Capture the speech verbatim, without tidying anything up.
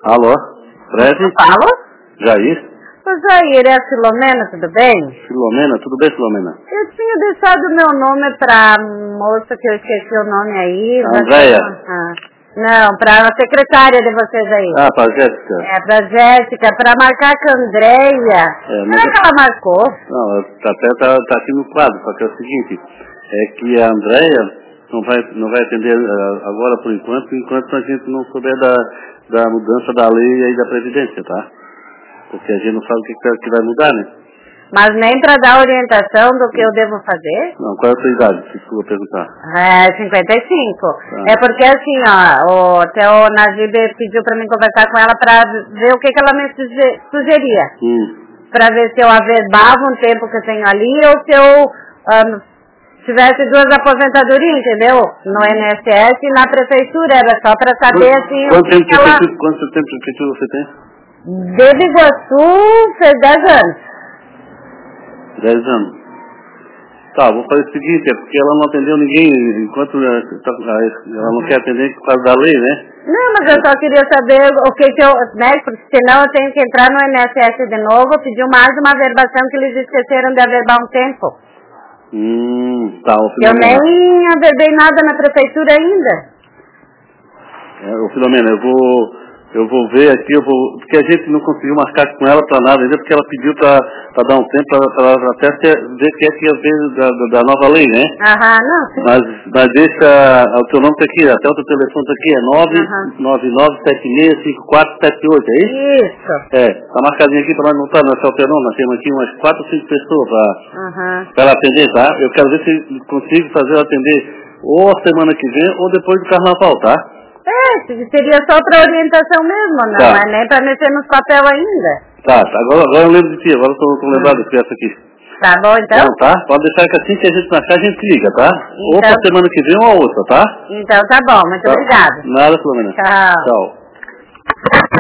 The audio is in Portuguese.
Alô? Fred? Falo? Jair? Ô Jair, é a Filomena, tudo bem? Filomena, tudo bem, Filomena? Eu tinha deixado meu nome pra moça que eu esqueci o nome aí. Andréia? Ah, não, pra secretária de vocês aí. Ah, pra Jéssica? É, pra Jéssica, pra marcar com a Andréia. É, mas... Será que ela marcou? Não, até tá, tá aqui no quadro, só que é o seguinte, é que a Andréia não vai, não vai atender uh, agora por enquanto, enquanto a gente não souber da, da mudança da lei e da Previdência, tá? Porque a gente não sabe o que, que vai mudar, né? Mas nem pra dar orientação do que eu devo fazer? Não, qual é a sua idade, se eu perguntar? É, cinquenta e cinco. Ah. É porque assim, ó, o Theo Najib pediu pra mim conversar com ela pra ver o que, que ela me suge- sugeria. Hum. Pra ver se eu averbava um tempo que eu tenho ali ou se eu um, tivesse duas aposentadorias, entendeu? No I N S S e na prefeitura, era só pra saber Quanto, assim... quanto, tempo, ela... prefeitura, quanto tempo de prefeitura você tem? De Biguaçu fez dez anos. dez anos. Tá, vou fazer o seguinte, é porque ela não atendeu ninguém enquanto ela não quer atender por causa da lei, né? Não, mas eu só queria saber o que que eu, né, porque senão eu tenho que entrar no I N S S de novo, pedir mais uma averbação que eles esqueceram de averbar um tempo. Hum, tá, o Eu Filomena. nem averbei nada na prefeitura ainda. É, o Filomena, eu vou... Eu vou ver aqui, eu vou, porque a gente não conseguiu marcar com ela para nada ainda, porque ela pediu para dar um tempo para até ver o que é que ia ver da, da, da nova lei, né? Aham, não, sim. Mas, mas deixa, o teu nome tá aqui, até o teu telefone tá aqui, é nove nove nove sete seis cinco quatro sete oito, é isso? Isso. É, tá marcadinho aqui para nós não estar, não é só o teu nome, nós temos aqui umas quatro ou cinco pessoas para Aham. ela atender, tá? Eu quero ver se consigo fazer ela atender ou a semana que vem ou depois do carnaval, tá? É, seria só para orientação mesmo, não Tá. é nem para mexer nos papel ainda. Tá, tá. Agora, agora eu lembro de ti, agora eu tô, tô lembrado hum. dessa aqui. Tá bom, então? Então, tá? Pode deixar que assim que a gente marcar, a gente liga, tá? Então... Ou pra semana que vem ou a outra, tá? Então tá bom, muito tá. obrigada. Nada, Filomena. Tchau. Tchau.